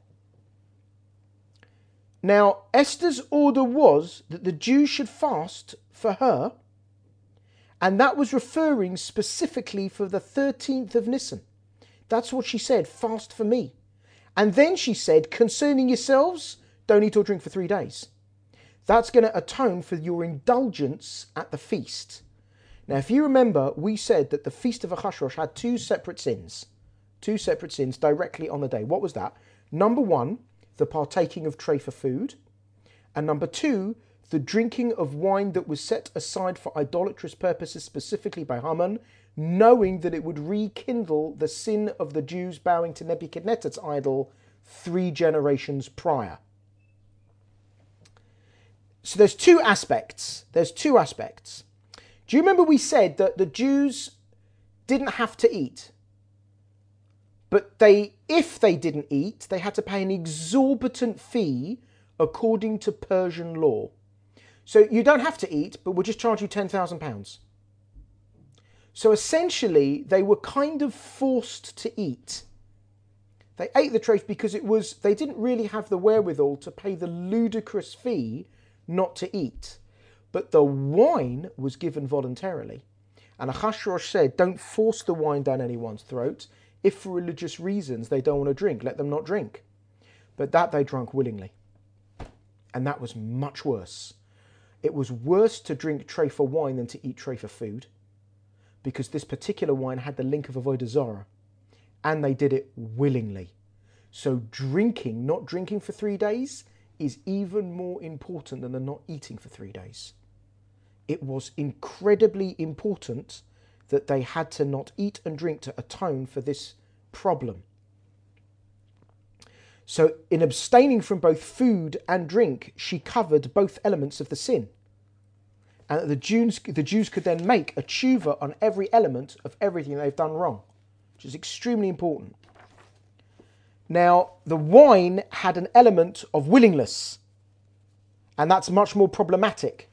[SPEAKER 1] Now, Esther's order was that the Jews should fast for her, And that was referring specifically for the 13th of Nisan. That's what she said, fast for me. And then she said, concerning yourselves, don't eat or drink for 3 days. That's going to atone for your indulgence at the feast. Now, if you remember, we said that the Feast of Achashverosh had two separate sins directly on the day. What was that? Number one, the partaking of trefa food. And number two, the drinking of wine that was set aside for idolatrous purposes, specifically by Haman, knowing that it would rekindle the sin of the Jews bowing to Nebuchadnezzar's idol 3 generations prior. So there's two aspects. Do you remember we said that the Jews didn't have to eat? But if they didn't eat, they had to pay an exorbitant fee according to Persian law. So you don't have to eat, but we'll just charge you £10,000. So essentially, they were kind of forced to eat. They ate the treif because they didn't really have the wherewithal to pay the ludicrous fee not to eat. But the wine was given voluntarily. And Achashverosh said, don't force the wine down anyone's throat. If for religious reasons they don't want to drink, let them not drink. But that they drank willingly. And that was much worse. It was worse to drink trefa wine than to eat trefa food, because this particular wine had the link of Avodah Zarah, and they did it willingly. So not drinking for 3 days is even more important than the not eating for 3 days. It was incredibly important that they had to not eat and drink to atone for this problem. So in abstaining from both food and drink, she covered both elements of the sin. And the Jews could then make a tshuva on every element of everything they've done wrong, which is extremely important. Now, the wine had an element of willingness, and that's much more problematic.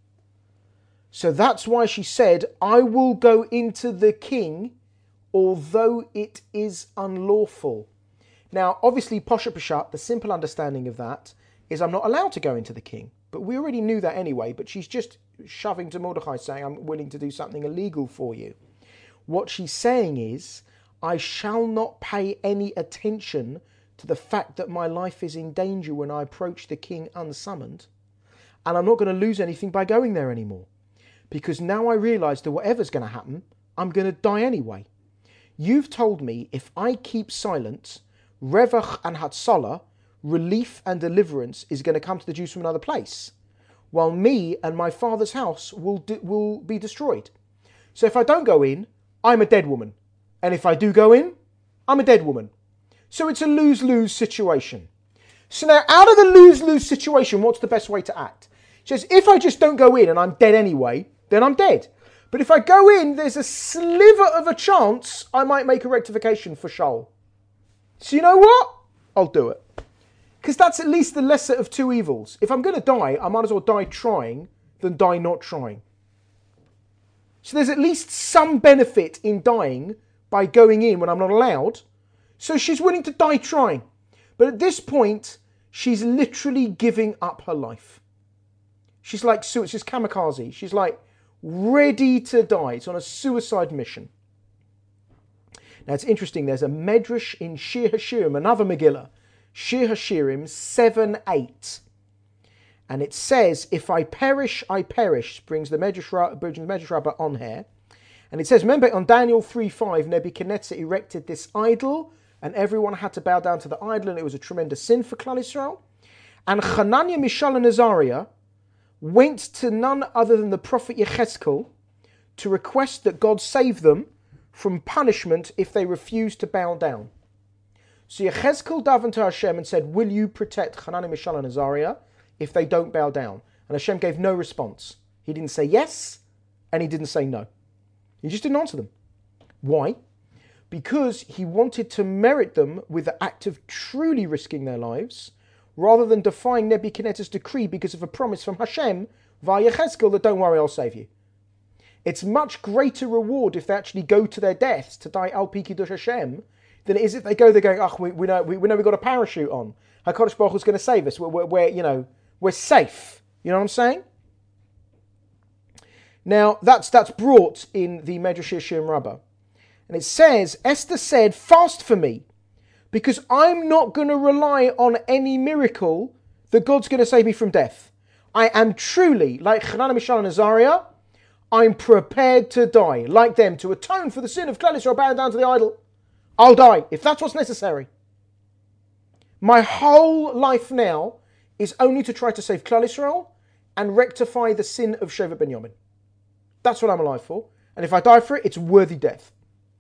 [SPEAKER 1] So that's why she said, I will go into the king, although it is unlawful. Now, obviously, Poshet Peshat, the simple understanding of that is I'm not allowed to go into the king. But we already knew that anyway, but she's just shoving to Mordechai saying, I'm willing to do something illegal for you. What she's saying is, I shall not pay any attention to the fact that my life is in danger when I approach the king unsummoned. And I'm not going to lose anything by going there anymore. Because now I realise that whatever's going to happen, I'm going to die anyway. You've told me if I keep silent, Revach and Hatzalah, relief and deliverance, is going to come to the Jews from another place, while me and my father's house will be destroyed. So if I don't go in, I'm a dead woman. And if I do go in, I'm a dead woman. So it's a lose-lose situation. So now, out of the lose-lose situation, what's the best way to act? She says, if I just don't go in and I'm dead anyway, then I'm dead. But if I go in, there's a sliver of a chance I might make a rectification for Shaul. So you know what? I'll do it. Because that's at least the lesser of two evils. If I'm going to die, I might as well die trying than die not trying. So there's at least some benefit in dying by going in when I'm not allowed. So she's willing to die trying. But at this point, she's literally giving up her life. She's like, she's kamikaze. She's like ready to die. It's on a suicide mission. Now it's interesting, there's a medrash in Shir Hashirim, another Megillah, Shir Hashirim 7:8. And it says, if I perish, I perish, brings the Medrash Rabbah on here. And it says, remember on Daniel 3:5, Nebuchadnezzar erected this idol, and everyone had to bow down to the idol, and it was a tremendous sin for Klal Yisrael. And Hananiah, Mishael, and Azariah went to none other than the prophet Yechezkel to request that God save them from punishment if they refused to bow down. So Yechezkel davened to Hashem and said, will you protect Hananiah, Mishael, and Azariah if they don't bow down? And Hashem gave no response. He didn't say yes, and he didn't say no. He just didn't answer them. Why? Because he wanted to merit them with the act of truly risking their lives, rather than defying Nebuchadnezzar's decree because of a promise from Hashem via Yechezkel that don't worry, I'll save you. It's much greater reward if they actually go to their deaths to die al pi kiddush Hashem than it is if they go there going, we know we got a parachute on. HaKadosh Baruch Hu is going to save us. We're safe. You know what I'm saying? Now, that's brought in the Medrash Yeshirim Rabbah. And it says, Esther said, fast for me, because I'm not going to rely on any miracle that God's going to save me from death. I am truly, like Chananah, Mishael, and Azariah, I'm prepared to die, like them, to atone for the sin of Klal Yisrael bowing down to the idol. I'll die, if that's what's necessary. My whole life now is only to try to save Klal Yisrael and rectify the sin of Shevet Binyamin. That's what I'm alive for. And if I die for it, it's worthy death.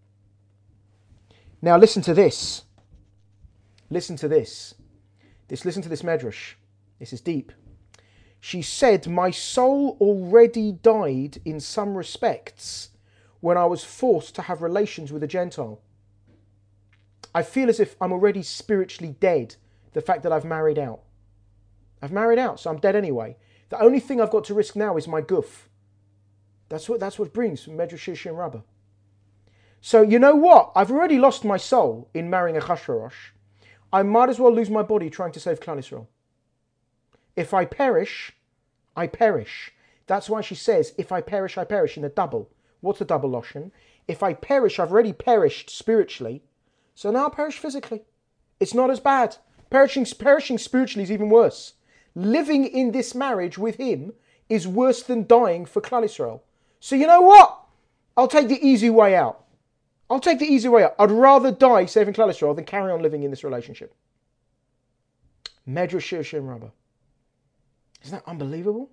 [SPEAKER 1] Now listen to this. Listen to this. Listen to this medrash. This is deep. She said, my soul already died in some respects when I was forced to have relations with a Gentile. I feel as if I'm already spiritually dead, the fact that I've married out. I've married out, so I'm dead anyway. The only thing I've got to risk now is my guf. That's what brings from Medrash Yeshirim Rabbah. So you know what? I've already lost my soul in marrying a Chashvarosh. I might as well lose my body trying to save Klal Yisrael. If I perish, I perish. That's why she says, if I perish, I perish in a double. What's a double lotion? If I perish, I've already perished spiritually, so now I'll perish physically. It's not as bad. Perishing spiritually is even worse. Living in this marriage with him is worse than dying for Klal Yisrael. So you know what? I'll take the easy way out. I'll take the easy way out. I'd rather die saving Klal Yisrael than carry on living in this relationship. Medrash Yeshirim Rabbah. Isn't that unbelievable?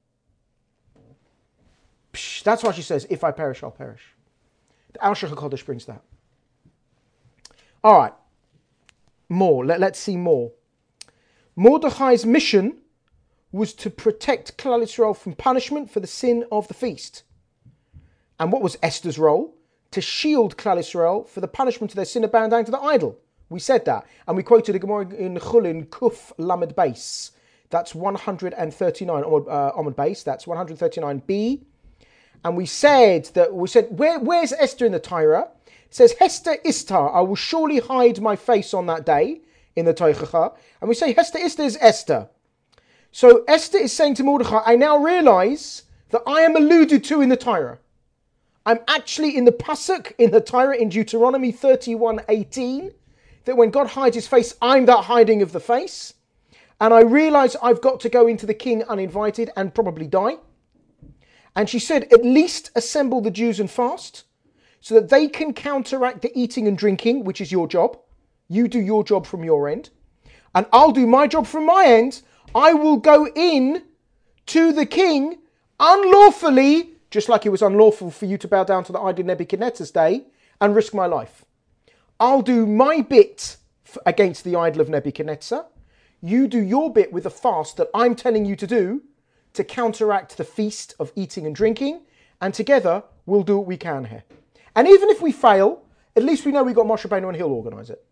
[SPEAKER 1] Psh, that's why she says, if I perish, I'll perish. The Al Shech HaKodesh brings that. All right. More. Let's see more. Mordechai's mission was to protect Klal Yisrael from punishment for the sin of the feast. And what was Esther's role? To shield Klal Yisrael for the punishment of their sin of bowing down to the idol. We said that. And we quoted a Gemara in Chulin, Kuf Lamed Beis. That's 139 Amud Beis. That's 139b. And we said, where's Esther in the Torah? It says, Hester Istar, I will surely hide my face on that day in the Toichacha. And we say, Hester Istar is Esther. So Esther is saying to Mordechai, I now realize that I am alluded to in the Torah. I'm actually in the Pasuk, in the Torah, in Deuteronomy 31:18, that when God hides his face, I'm that hiding of the face. And I realize I've got to go into the king uninvited and probably die. And she said, at least assemble the Jews and fast so that they can counteract the eating and drinking, which is your job. You do your job from your end. And I'll do my job from my end. I will go in to the king unlawfully, just like it was unlawful for you to bow down to the idol Nebuchadnezzar's day, and risk my life. I'll do my bit against the idol of Nebuchadnezzar. You do your bit with the fast that I'm telling you to do to counteract the feast of eating and drinking, and together we'll do what we can here. And even if we fail, at least we know we got Moshe Rabbeinu and he'll organise it.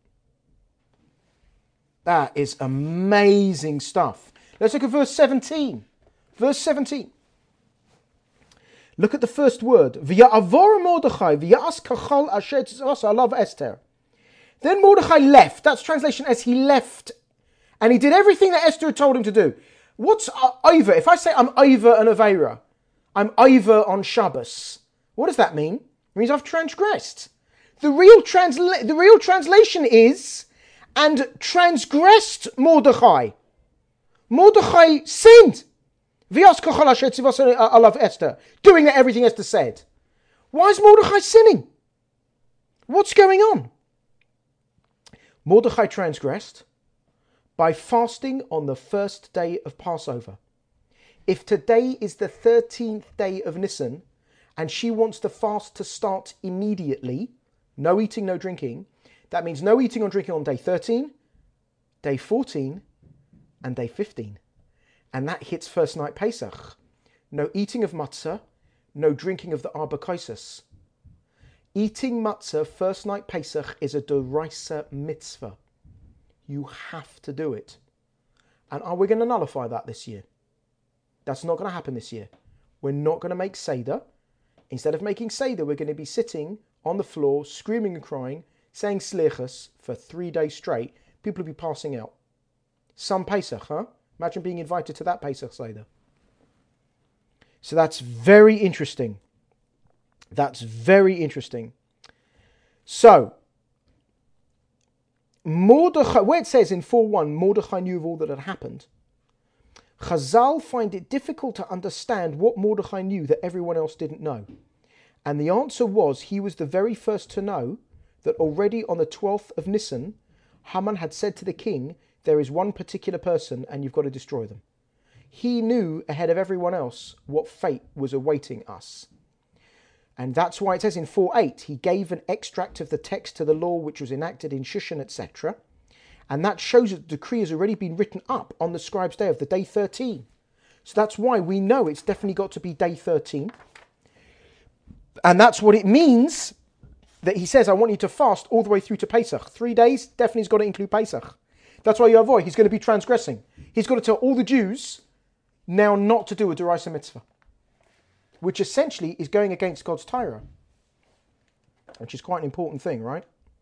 [SPEAKER 1] That is amazing stuff. Let's look at verse 17. Verse 17. Look at the first word. V'ya'avor Mordechai v'ya'as kachal asher tzasa alav Esther. Then Mordechai left. That's translation as he left. And he did everything that Esther had told him to do. What's over? If I say I'm over an Aveira, I'm over on Shabbos, what does that mean? It means I've transgressed. The real translation is, and transgressed Mordechai. Mordechai sinned. V'yas kachal asher tzivasa alav Esther. Doing everything Esther said. Why is Mordechai sinning? What's going on? Mordechai transgressed by fasting on the first day of Passover. If today is the 13th day of Nisan, and she wants the fast to start immediately, no eating, no drinking, that means no eating or drinking on day 13, day 14, and day 15. And that hits first night Pesach. No eating of matzah, no drinking of the Arba Kosos. Eating matzah first night Pesach is a Doraisa mitzvah. You have to do it. And are we going to nullify that this year? That's not going to happen this year. We're not going to make Seder. Instead of making Seder, we're going to be sitting on the floor, screaming and crying, saying Slichas for 3 days straight. People will be passing out. Some Pesach, huh? Imagine being invited to that Pesach Seder. So that's very interesting. That's very interesting. So, Mordechai, where it says in 4:1, Mordechai knew of all that had happened, Chazal find it difficult to understand what Mordechai knew that everyone else didn't know. And the answer was he was the very first to know that already on the 12th of Nisan, Haman had said to the king, there is one particular person and you've got to destroy them. He knew ahead of everyone else what fate was awaiting us. And that's why it says in 4:8, he gave an extract of the text to the law which was enacted in Shushan, etc. And that shows that the decree has already been written up on the scribe's day of the day 13. So that's why we know it's definitely got to be day 13. And that's what it means that he says, I want you to fast all the way through to Pesach. 3 days, definitely has got to include Pesach. That's why you avoid, he's going to be transgressing. He's got to tell all the Jews now not to do a D'oraisa mitzvah, which essentially is going against God's Torah, which is quite an important thing, right?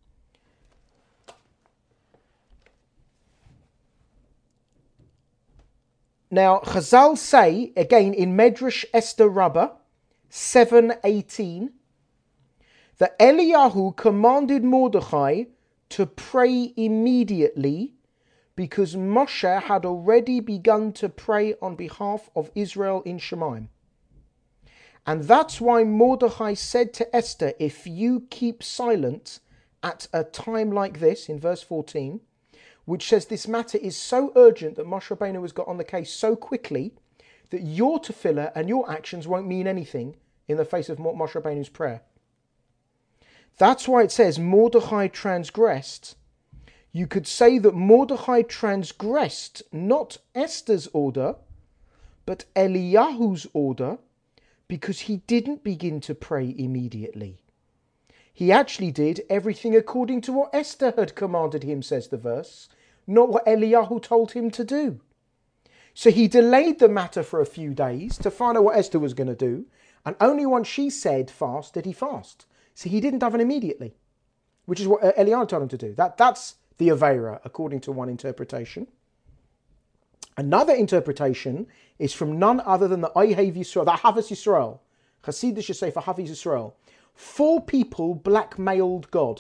[SPEAKER 1] Now, Chazal say, again in Medrash Esther Rabbah 7:18, that Eliyahu commanded Mordechai to pray immediately because Moshe had already begun to pray on behalf of Israel in Shemaim. And that's why Mordechai said to Esther, if you keep silent at a time like this, in verse 14, which says this matter is so urgent that Moshe Rabbeinu has got on the case so quickly that your tefillah and your actions won't mean anything in the face of Moshe Rabbeinu's prayer. That's why it says Mordechai transgressed. You could say that Mordechai transgressed not Esther's order, but Eliyahu's order, because he didn't begin to pray immediately. He actually did everything according to what Esther had commanded him, says the verse, not what Eliyahu told him to do. So he delayed the matter for a few days to find out what Esther was going to do, and only once she said fast did he fast. So he didn't daven immediately, which is what Eliyahu told him to do. That's the Aveira, according to one interpretation. Another interpretation is from none other than the Ohev Yisrael, the Havas Yisrael, Hasidic Sefer Havas Yisrael. 4 people blackmailed God: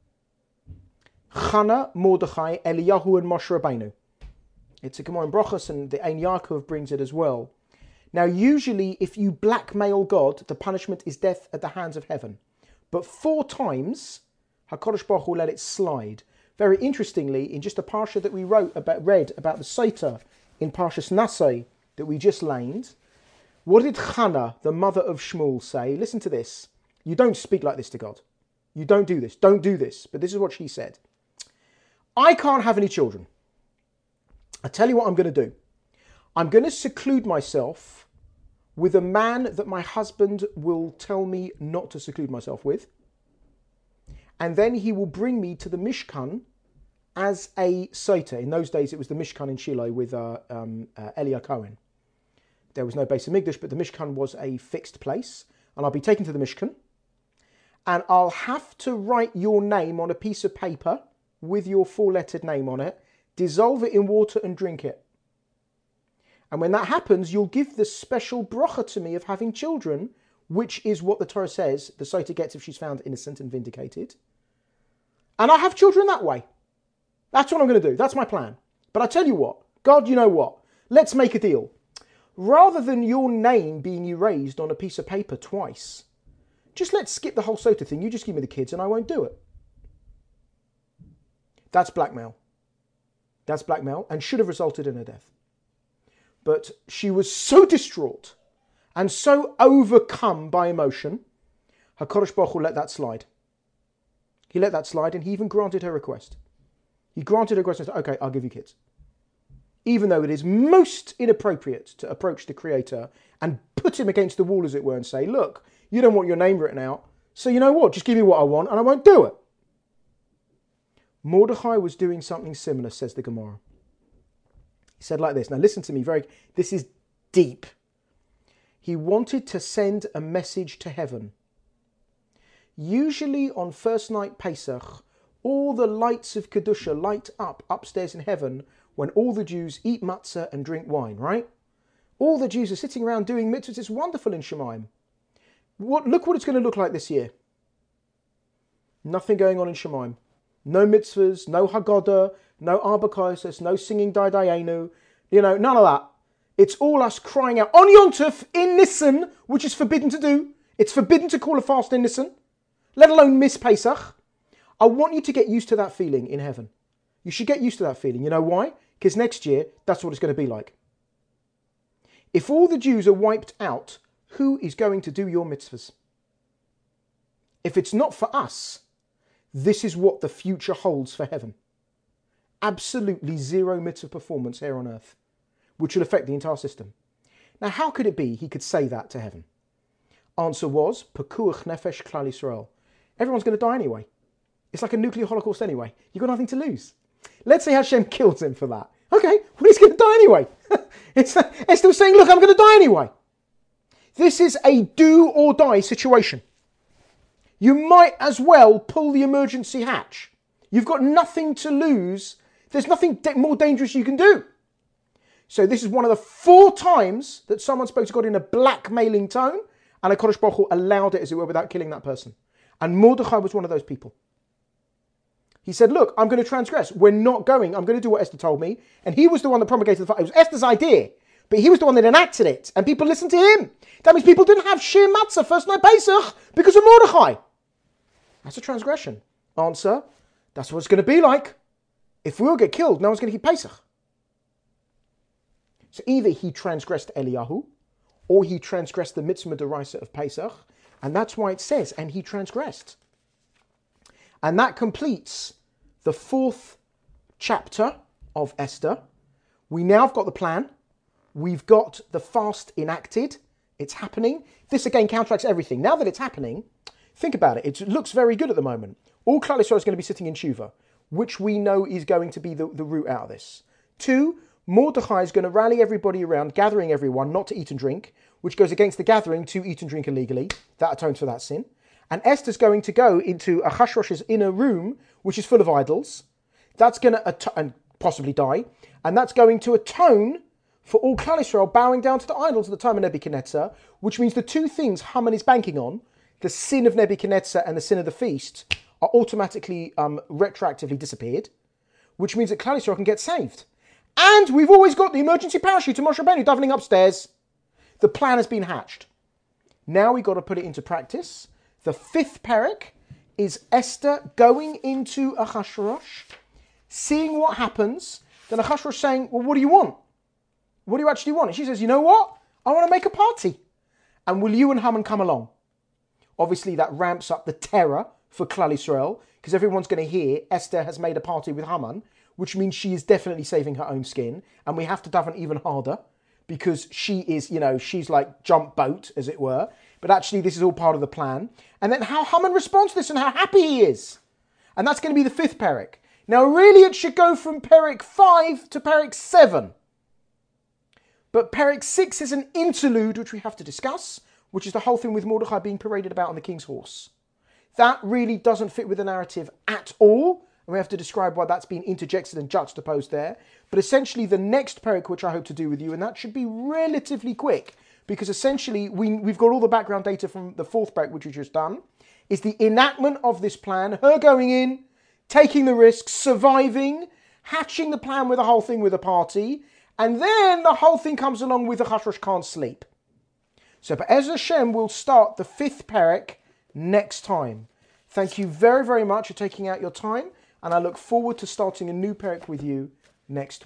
[SPEAKER 1] Chana, Mordechai, Eliyahu, and Moshe Rabbeinu. It's a Gemara in Brochus, and the Ein Yaakov brings it as well. Now, usually, if you blackmail God, the punishment is death at the hands of heaven. But 4 times, HaKadosh Baruch Hu let it slide. Very interestingly, in just a parsha that we read about the Sota in Parshas Nasai that we just laned, what did Chana, the mother of Shmuel, say? Listen to this. You don't speak like this to God. You don't do this. Don't do this. But this is what she said. I can't have any children. I tell you what I'm going to do. I'm going to seclude myself with a man that my husband will tell me not to seclude myself with. And then he will bring me to the Mishkan as a Sota. In those days, it was the Mishkan in Shiloh with Elia Cohen. There was no Beis Hamikdash, but the Mishkan was a fixed place. And I'll be taken to the Mishkan. And I'll have to write your name on a piece of paper with your 4-lettered name on it, dissolve it in water and drink it. And when that happens, you'll give the special bracha to me of having children, which is what the Torah says the Sota gets if she's found innocent and vindicated. And I'll have children that way. That's what I'm going to do. That's my plan. But I tell you what, God, you know what? Let's make a deal. Rather than your name being erased on a piece of paper twice, just let's skip the whole Sota thing. You just give me the kids and I won't do it. That's blackmail. That's blackmail and should have resulted in her death. But she was so distraught and so overcome by emotion, HaKadosh Baruch Hu let that slide. He let that slide and he even granted her request. He granted her request and said, okay, I'll give you kids. Even though it is most inappropriate to approach the Creator and put him against the wall, as it were, and say, look, you don't want your name written out, so you know what, just give me what I want and I won't do it. Mordechai was doing something similar, says the Gemara. He said like this. Now listen to me, this is deep. He wanted to send a message to heaven. Usually on first night Pesach, all the lights of Kedusha light up upstairs in heaven when all the Jews eat matzah and drink wine, right? All the Jews are sitting around doing mitzvahs. It's wonderful in Shemaim. Look what it's going to look like this year. Nothing going on in Shemaim. No mitzvahs, no Haggadah, no Arba Kosos, no singing Dai Dayenu. None of that. It's all us crying out on Yom Tov in Nisan, which is forbidden to do. It's forbidden to call a fast in Nisan, let alone miss Pesach. I want you to get used to that feeling in heaven. You should get used to that feeling. You know why? Because next year, that's what it's going to be like. If all the Jews are wiped out, who is going to do your mitzvahs? If it's not for us, this is what the future holds for heaven. Absolutely zero mitzvah performance here on earth, which will affect the entire system. Now, how could it be he could say that to heaven? Answer was, Pekuach Nefesh Klal Yisrael. Everyone's going to die anyway. It's like a nuclear holocaust anyway. You've got nothing to lose. Let's say Hashem kills him for that. Okay, well, he's going to die anyway. Esther was saying, look, I'm going to die anyway. This is a do or die situation. You might as well pull the emergency hatch. You've got nothing to lose. There's nothing more dangerous you can do. So this is one of the 4 times that someone spoke to God in a blackmailing tone, and HaKadosh Baruch Hu allowed it, as it were, without killing that person. And Mordechai was one of those people. He said, look, I'm going to transgress. We're not going. I'm going to do what Esther told me. And he was the one that promulgated the fast. It was Esther's idea. But he was the one that enacted it. And people listened to him. That means people didn't have Shir Matzah first night Pesach because of Mordechai. That's a transgression. Answer, that's what it's going to be like. If we all get killed, no one's going to keep Pesach. So either he transgressed Eliyahu, or he transgressed the mitzvah d'oraisa of Pesach. And that's why it says, and he transgressed. And that completes the 4th chapter of Esther. We now have got the plan. We've got the fast enacted. It's happening. This again counteracts everything. Now that it's happening, think about it. It looks very good at the moment. All Klal Yisrael is going to be sitting in Tshuva, which we know is going to be the route out of this. 2, Mordechai is going to rally everybody around, gathering everyone not to eat and drink, which goes against the gathering to eat and drink illegally. That atones for that sin. And Esther's going to go into Ahasuerus' inner room, which is full of idols. That's going to and possibly die. And that's going to atone for all Klal Yisrael bowing down to the idols at the time of Nebuchadnezzar, which means the 2 things Haman is banking on, the sin of Nebuchadnezzar and the sin of the feast, are automatically retroactively disappeared, which means that Klal Yisrael can get saved. And we've always got the emergency parachute to Moshe Rabbeinu davening upstairs. The plan has been hatched. Now we've got to put it into practice. The 5th perek is Esther going into Ahasuerus, seeing what happens. Then Ahasuerus saying, well, what do you want? What do you actually want? And she says, you know what? I want to make a party. And will you and Haman come along? Obviously, that ramps up the terror for Klal Yisrael, because everyone's going to hear Esther has made a party with Haman, which means she is definitely saving her own skin. And we have to daven even harder, because she is, she's like jump boat, as it were. But actually, this is all part of the plan. And then how Haman responds to this and how happy he is. And that's going to be the 5th perek. Now, really, it should go from perek 5 to perek 7. But perek 6 is an interlude, which we have to discuss, which is the whole thing with Mordechai being paraded about on the king's horse. That really doesn't fit with the narrative at all. And we have to describe why that's been interjected and juxtaposed there. But essentially, the next perek, which I hope to do with you, and that should be relatively quick, because essentially we've got all the background data from the 4th perek, which we've just done, is the enactment of this plan, her going in, taking the risks, surviving, hatching the plan with the whole thing with a party, and then the whole thing comes along with Ahasuerus can't sleep. So Be'ez Hashem will start the 5th perek next time. Thank you very, very much for taking out your time, and I look forward to starting a new perek with you next week.